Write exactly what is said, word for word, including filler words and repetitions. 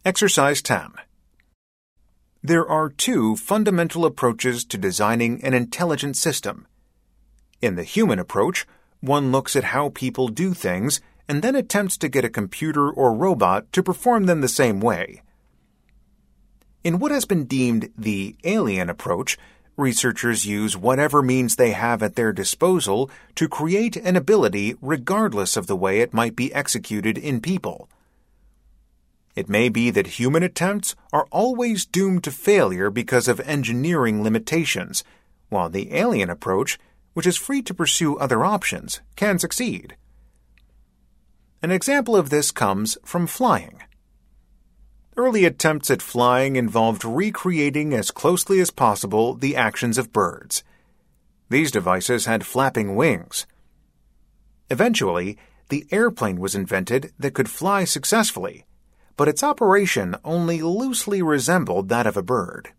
Exercise ten. There are two fundamental approaches to designing an intelligent system. In the human approach, one looks at how people do things and then attempts to get a computer or robot to perform them the same way. In what has been deemed the alien approach, researchers use whatever means they have at their disposal to create an ability regardless of the way it might be executed in people. It may be that human attempts are always doomed to failure because of engineering limitations, while the alien approach, which is free to pursue other options, can succeed. An example of this comes from flying. Early attempts at flying involved recreating as closely as possible the actions of birds. These devices had flapping wings. Eventually, the airplane was invented that could fly successfully, but its operation only loosely resembled that of a bird.